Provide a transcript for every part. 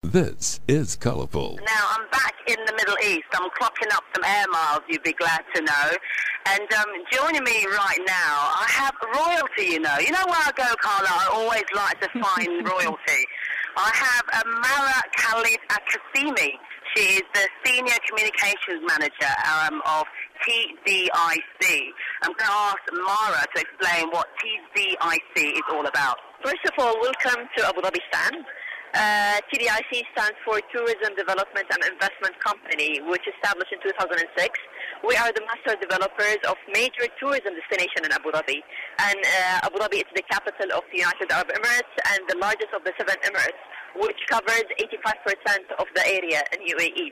This is Colourful. Now, I'm back in the Middle East. I'm clocking up some air miles, you'd be glad to know. And joining me right now, I have royalty, you know. You know where I go, Carla? I always like to find royalty. I have Mara Khalid Al-Qasimi. She is the Senior Communications Manager of TDIC. I'm going to ask Mara to explain what TDIC is all about. First of all, welcome to Abu Dhabi stand. TDIC stands for Tourism Development and Investment Company, which established in 2006. We are the master developers of major tourism destinations in Abu Dhabi. And Abu Dhabi is the capital of the United Arab Emirates and the largest of the 7 Emirates, which covers 85% of the area in UAE.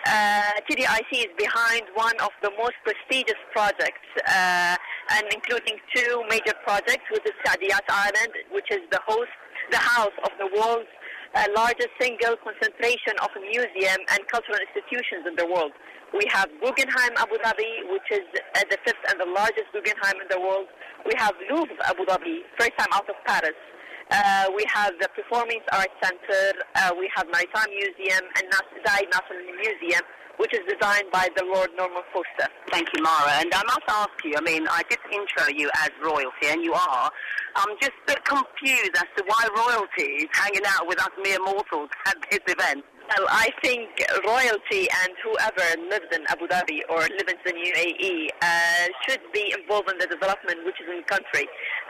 TDIC is behind one of the most prestigious projects, and including 2 major projects, which is Saadiyat Island, which is the house of the world's largest single concentration of museum and cultural institutions in the world. We have Guggenheim Abu Dhabi, which is the 5th and the largest Guggenheim in the world. We have Louvre Abu Dhabi, first time out of Paris. We have the Performing Arts Center. We have Maritime Museum and Zayed National Museum, which is designed by the Lord Norman Foster. Thank you, Mara. And I must ask you, I mean, I did intro you as royalty, and you are. I'm just a bit confused as to why royalty is hanging out with us mere mortals at this event. Well, I think royalty and whoever lives in Abu Dhabi or lives in UAE should be involved in the development which is in the country.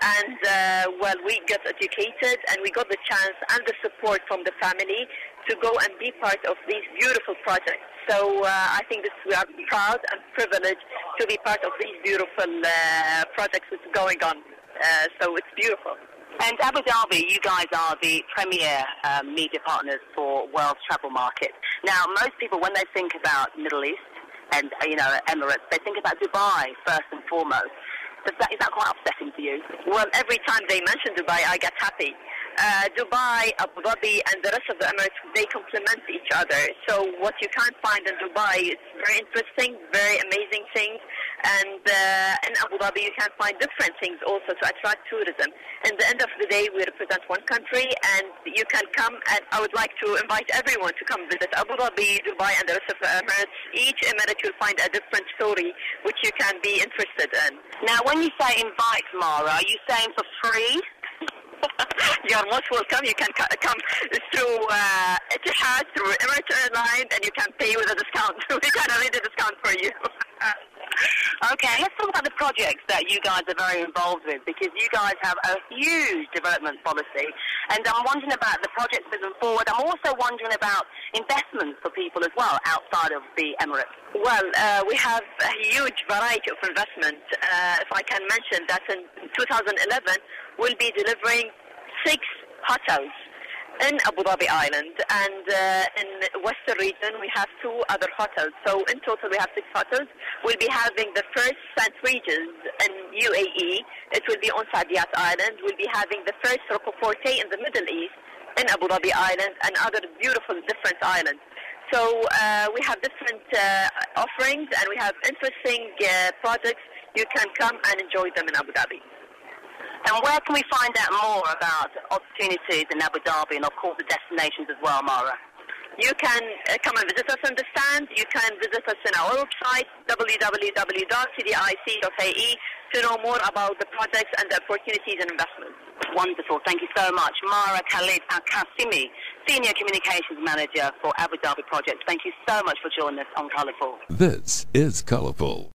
And, well, we got educated and we got the chance and the support from the family to go and be part of these beautiful projects. So I think we are proud and privileged to be part of these beautiful projects that's going on. So it's beautiful. And Abu Dhabi, you guys are the premier media partners for World Travel Market. Now, most people, when they think about Middle East and, Emirates, they think about Dubai first and foremost. Is that quite upsetting to you? Well, every time they mention Dubai, I get happy. Dubai, Abu Dhabi, and the rest of the Emirates, they complement each other. So what you can't find in Dubai is very interesting, very amazing things. And in Abu Dhabi, you can find different things also to attract tourism. At the end of the day, we represent one country, and you can come, and I would like to invite everyone to come visit Abu Dhabi, Dubai, and the rest of the Emirates. Each Emirate you'll find a different story which you can be interested in. Now, when you say invite, Mara, are you saying for free? You're most welcome. You can come through Etihad, through Emirates Airlines, and you can pay with a discount. We can arrange a discount for you. Okay, let's talk about the projects that you guys are very involved with, because you guys have a huge development policy, and I'm wondering about the projects moving forward. I'm also wondering about investments for people as well outside of the Emirates. Well, we have a huge variety of investment. If I can mention that in 2011, we'll be delivering 6 hotels in Abu Dhabi Island, and in Western region we have 2 other hotels. So in total we have 6 hotels. We'll be having the first St. Regis in UAE. It will be on Saadiyat Island. We'll be having the first Rocoforte in the Middle East in Abu Dhabi Island, and other beautiful different islands. So we have different offerings, and we have interesting projects. You can come and enjoy them in Abu Dhabi. And where can we find out more about opportunities in Abu Dhabi and, of course, the destinations as well, Mara? You can come and visit us on the stand. You can visit us in our website, www.tdic.ae, to know more about the projects and the opportunities and investments. Wonderful. Thank you so much. Mara Khalid Al-Qasimi, Senior Communications Manager for Abu Dhabi Projects. Thank you so much for joining us on Colourful. This is Colourful.